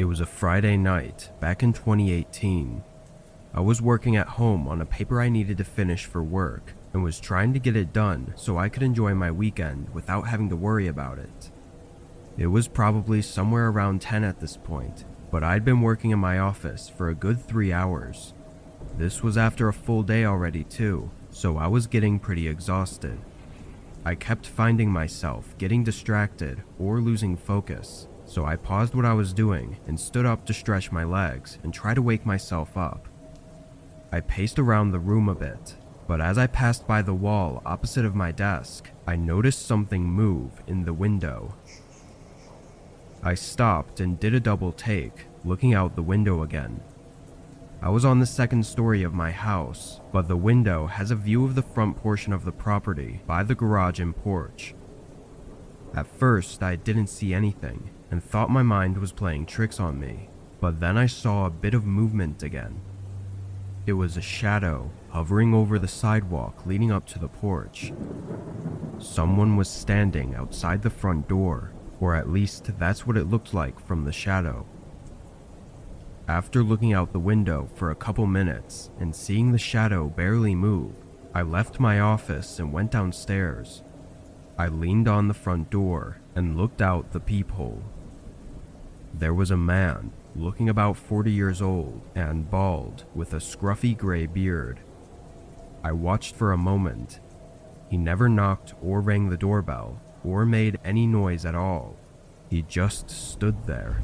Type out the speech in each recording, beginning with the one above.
It was a Friday night back in 2018. I was working at home on a paper I needed to finish for work and was trying to get it done so I could enjoy my weekend without having to worry about it. It was probably somewhere around 10 at this point, but I'd been working in my office for a good 3 hours. This was after a full day already too, so I was getting pretty exhausted. I kept finding myself getting distracted or losing focus, so I paused what I was doing and stood up to stretch my legs and try to wake myself up. I paced around the room a bit, but as I passed by the wall opposite of my desk, I noticed something move in the window. I stopped and did a double take, looking out the window again. I was on the second story of my house, but the window has a view of the front portion of the property by the garage and porch. At first, I didn't see anything and thought my mind was playing tricks on me, but then I saw a bit of movement again. It was a shadow hovering over the sidewalk leading up to the porch. Someone was standing outside the front door, or at least that's what it looked like from the shadow. After looking out the window for a couple minutes and seeing the shadow barely move, I left my office and went downstairs. I leaned on the front door and looked out the peephole. There was a man, looking about 40 years old and bald, with a scruffy gray beard. I watched for a moment. He never knocked or rang the doorbell or made any noise at all. He just stood there.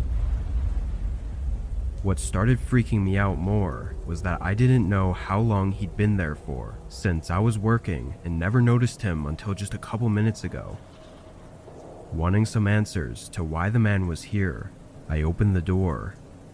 What started freaking me out more was that I didn't know how long he'd been there for, since I was working and never noticed him until just a couple minutes ago. Wanting some answers to why the man was here, I opened the door.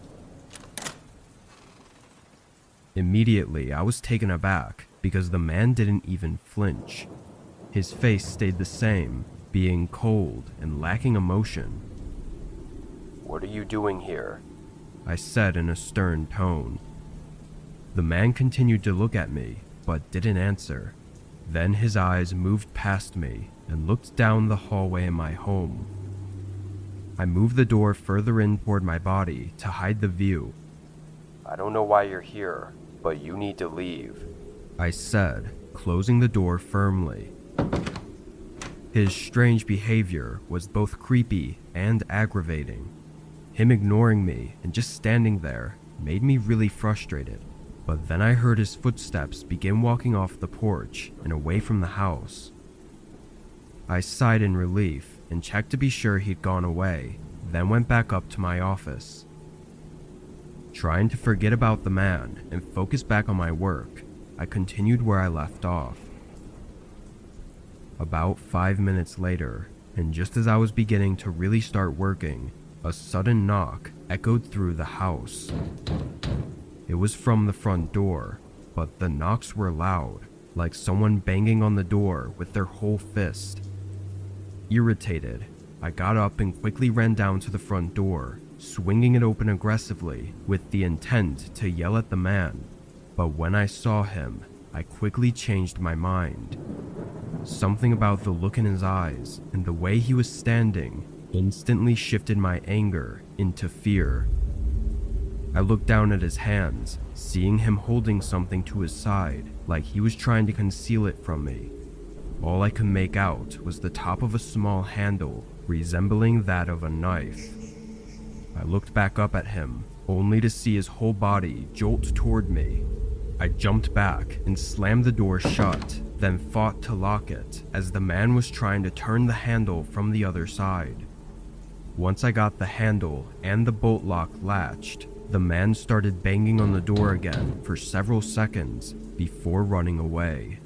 Immediately, I was taken aback because the man didn't even flinch. His face stayed the same, being cold and lacking emotion. "What are you doing here?" I said in a stern tone. The man continued to look at me, but didn't answer. Then his eyes moved past me and looked down the hallway in my home. I moved the door further in toward my body to hide the view. "I don't know why you're here, but you need to leave," I said, closing the door firmly. His strange behavior was both creepy and aggravating. Him ignoring me and just standing there made me really frustrated. But then I heard his footsteps begin walking off the porch and away from the house. I sighed in relief and checked to be sure he'd gone away, then went back up to my office. Trying to forget about the man and focus back on my work, I continued where I left off. About 5 minutes later, and just as I was beginning to really start working, a sudden knock echoed through the house. It was from the front door, but the knocks were loud, like someone banging on the door with their whole fist. Irritated, I got up and quickly ran down to the front door, swinging it open aggressively with the intent to yell at the man. But when I saw him, I quickly changed my mind. Something about the look in his eyes and the way he was standing instantly shifted my anger into fear. I looked down at his hands, seeing him holding something to his side, like he was trying to conceal it from me. All I could make out was the top of a small handle, resembling that of a knife. I looked back up at him, only to see his whole body jolt toward me. I jumped back and slammed the door shut, then fought to lock it as the man was trying to turn the handle from the other side. Once I got the handle and the bolt lock latched, the man started banging on the door again for several seconds before running away.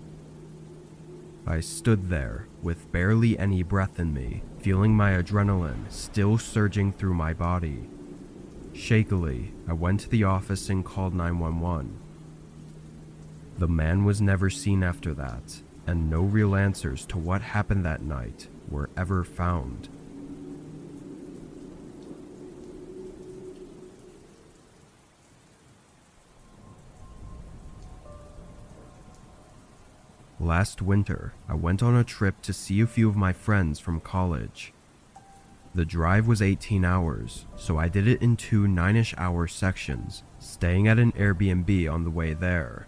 I stood there with barely any breath in me, feeling my adrenaline still surging through my body. Shakily, I went to the office and called 911. The man was never seen after that, and no real answers to what happened that night were ever found. Last winter, I went on a trip to see a few of my friends from college. The drive was 18 hours, so I did it in 2 9-ish hour sections, staying at an Airbnb on the way there.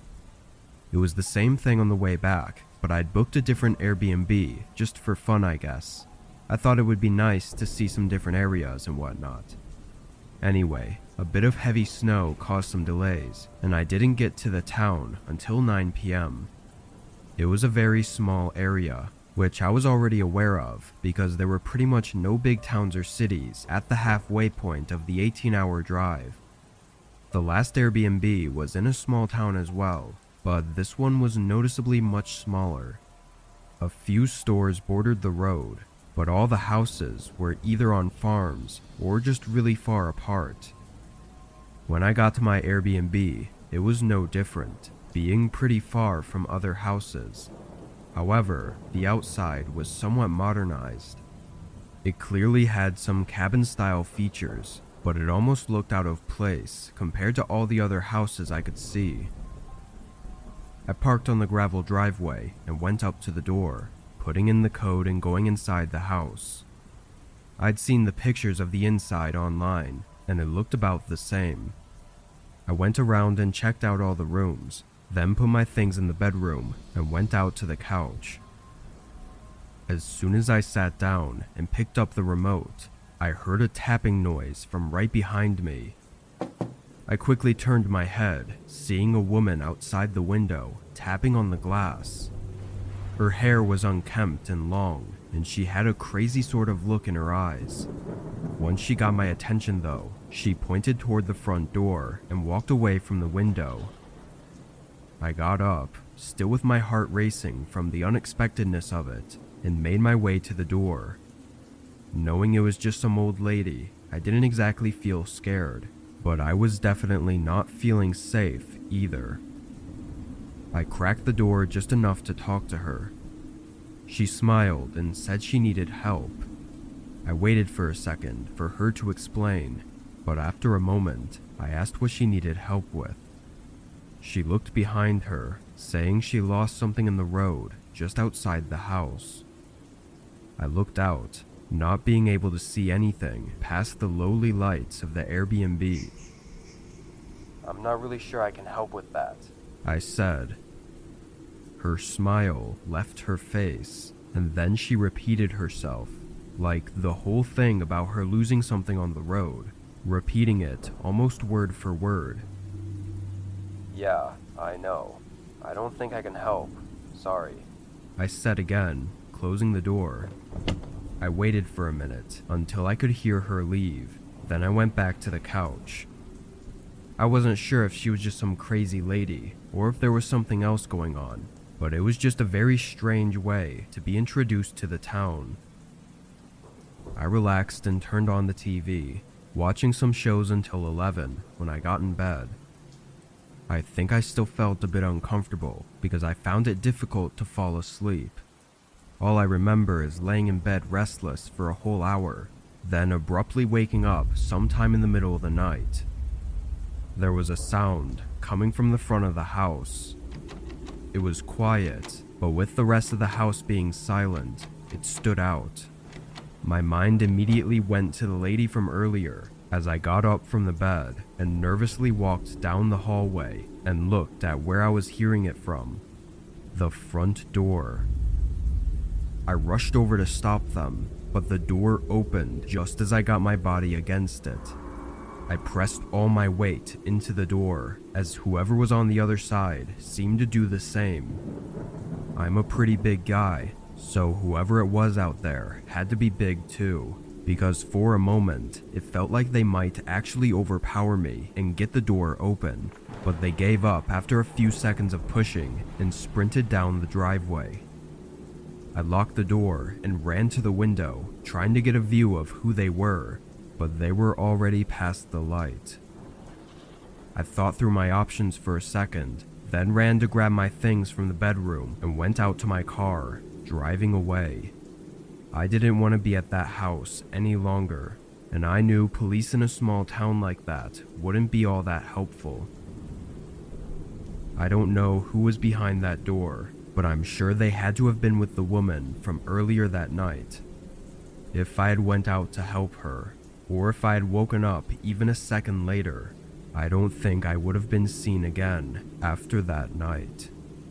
It was the same thing on the way back, but I'd booked a different Airbnb just for fun, I guess. I thought it would be nice to see some different areas and whatnot. Anyway, a bit of heavy snow caused some delays, and I didn't get to the town until 9 p.m. It was a very small area, which I was already aware of because there were pretty much no big towns or cities at the halfway point of the 18-hour drive. The last Airbnb was in a small town as well, but this one was noticeably much smaller. A few stores bordered the road, but all the houses were either on farms or just really far apart. When I got to my Airbnb, it was no different, being pretty far from other houses. However, the outside was somewhat modernized. It clearly had some cabin-style features, but it almost looked out of place compared to all the other houses I could see. I parked on the gravel driveway and went up to the door, putting in the code and going inside the house. I'd seen the pictures of the inside online, and it looked about the same. I went around and checked out all the rooms, then put my things in the bedroom and went out to the couch. As soon as I sat down and picked up the remote, I heard a tapping noise from right behind me. I quickly turned my head, seeing a woman outside the window, tapping on the glass. Her hair was unkempt and long, and she had a crazy sort of look in her eyes. Once she got my attention though, she pointed toward the front door and walked away from the window. I got up, still with my heart racing from the unexpectedness of it, and made my way to the door. Knowing it was just some old lady, I didn't exactly feel scared, but I was definitely not feeling safe either. I cracked the door just enough to talk to her. She smiled and said she needed help. I waited for a second for her to explain, but after a moment, I asked what she needed help with. She looked behind her, saying she lost something in the road just outside the house. I looked out, not being able to see anything past the lowly lights of the Airbnb. I'm not really sure I can help with that, I said. Her smile left her face, and then she repeated herself, like the whole thing about her losing something on the road, repeating it almost word for word. Yeah, I know. I don't think I can help. Sorry, I said again, closing the door. I waited for a minute until I could hear her leave, then I went back to the couch. I wasn't sure if she was just some crazy lady or if there was something else going on, but it was just a very strange way to be introduced to the town. I relaxed and turned on the TV, watching some shows until 11 when I got in bed. I think I still felt a bit uncomfortable because I found it difficult to fall asleep. All I remember is laying in bed restless for a whole hour, then abruptly waking up sometime in the middle of the night. There was a sound coming from the front of the house. It was quiet, but with the rest of the house being silent, it stood out. My mind immediately went to the lady from earlier as I got up from the bed and nervously walked down the hallway and looked at where I was hearing it from. The front door. I rushed over to stop them, but the door opened just as I got my body against it. I pressed all my weight into the door as whoever was on the other side seemed to do the same. I'm a pretty big guy, so whoever it was out there had to be big too, because for a moment it felt like they might actually overpower me and get the door open, but they gave up after a few seconds of pushing and sprinted down the driveway. I locked the door and ran to the window, trying to get a view of who they were, but they were already past the light. I thought through my options for a second, then ran to grab my things from the bedroom and went out to my car, driving away. I didn't want to be at that house any longer, and I knew police in a small town like that wouldn't be all that helpful. I don't know who was behind that door, but I'm sure they had to have been with the woman from earlier that night. If I had went out to help her, or if I had woken up even a second later, I don't think I would have been seen again after that night.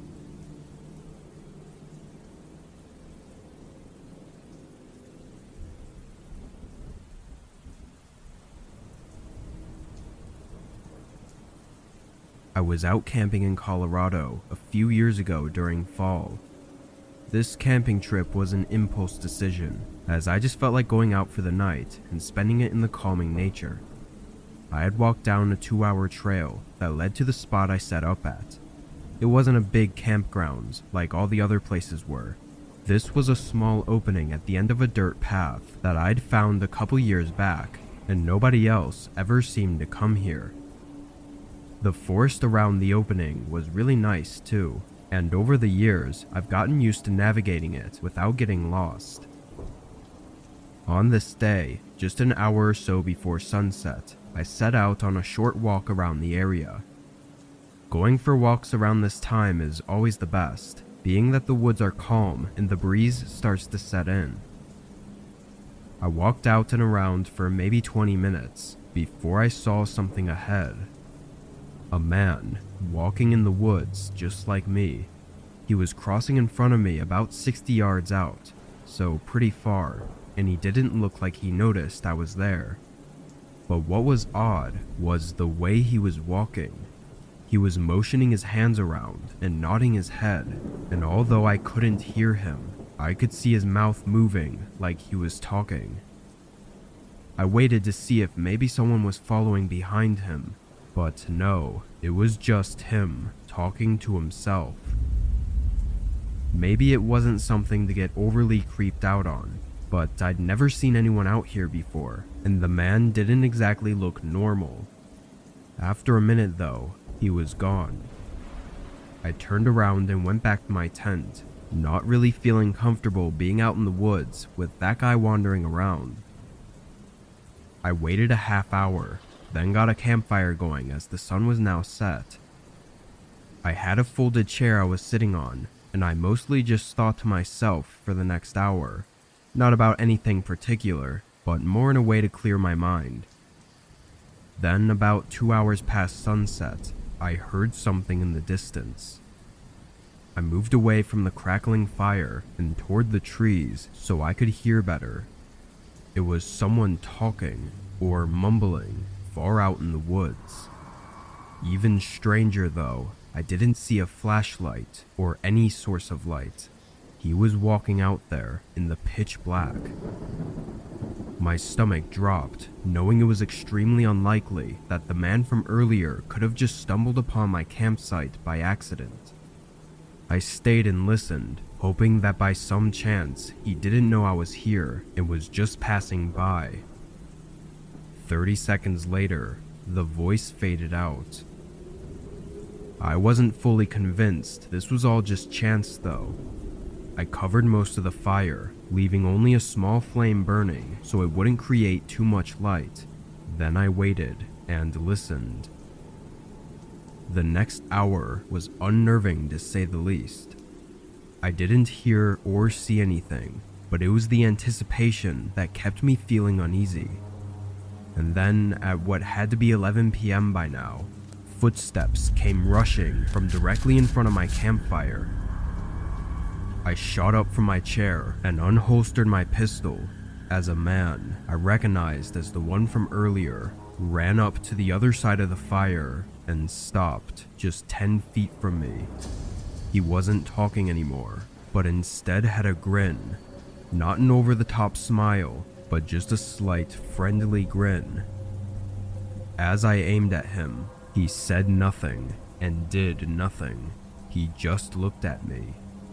I was out camping in Colorado a few years ago during fall. This camping trip was an impulse decision, as I just felt like going out for the night and spending it in the calming nature. I had walked down a 2-hour trail that led to the spot I set up at. It wasn't a big campground like all the other places were. This was a small opening at the end of a dirt path that I'd found a couple years back, and nobody else ever seemed to come here. The forest around the opening was really nice too, and over the years I've gotten used to navigating it without getting lost. On this day, just an hour or so before sunset, I set out on a short walk around the area. Going for walks around this time is always the best, being that the woods are calm and the breeze starts to set in. I walked out and around for maybe 20 minutes before I saw something ahead. A man, walking in the woods just like me. He was crossing in front of me about 60 yards out, so pretty far, and he didn't look like he noticed I was there. But what was odd was the way he was walking. He was motioning his hands around and nodding his head, and although I couldn't hear him, I could see his mouth moving like he was talking. I waited to see if maybe someone was following behind him, but no, it was just him talking to himself. Maybe it wasn't something to get overly creeped out on, but I'd never seen anyone out here before, and the man didn't exactly look normal. After a minute though, he was gone. I turned around and went back to my tent, not really feeling comfortable being out in the woods with that guy wandering around. I waited a half hour, then got a campfire going as the sun was now set. I had a folded chair I was sitting on, and I mostly just thought to myself for the next hour, not about anything particular, but more in a way to clear my mind. Then, about 2 hours past sunset, I heard something in the distance. I moved away from the crackling fire and toward the trees so I could hear better. It was someone talking, or mumbling, far out in the woods. Even stranger though, I didn't see a flashlight or any source of light. He was walking out there in the pitch black. My stomach dropped, knowing it was extremely unlikely that the man from earlier could have just stumbled upon my campsite by accident. I stayed and listened, hoping that by some chance he didn't know I was here and was just passing by. 30 seconds later, the voice faded out. I wasn't fully convinced this was all just chance though. I covered most of the fire, leaving only a small flame burning so it wouldn't create too much light. Then I waited and listened. The next hour was unnerving to say the least. I didn't hear or see anything, but it was the anticipation that kept me feeling uneasy. And then, at what had to be 11 p.m. by now, footsteps came rushing from directly in front of my campfire. I shot up from my chair and unholstered my pistol as a man I recognized as the one from earlier ran up to the other side of the fire and stopped just 10 feet from me. He wasn't talking anymore, but instead had a grin, not an over-the-top smile, but just a slight, friendly grin. As I aimed at him, he said nothing and did nothing. He just looked at me.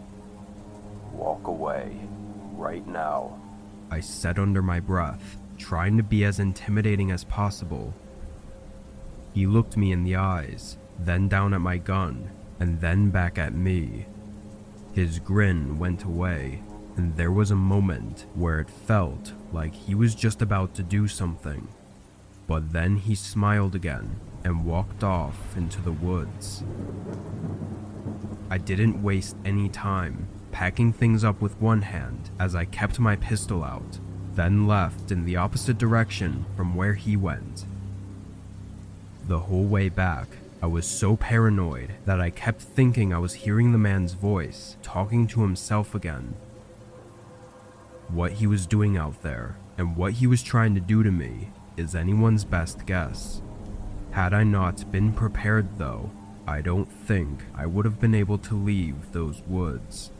Walk away, right now, I said under my breath, trying to be as intimidating as possible. He looked me in the eyes, then down at my gun, and then back at me. His grin went away, and there was a moment where it felt like he was just about to do something. But then he smiled again and walked off into the woods. I didn't waste any time packing things up with one hand as I kept my pistol out. then left in the opposite direction from where he went. The whole way back, I was so paranoid that I kept thinking I was hearing the man's voice talking to himself again. What he was doing out there and what he was trying to do to me is anyone's best guess. Had I not been prepared though, I don't think I would have been able to leave those woods.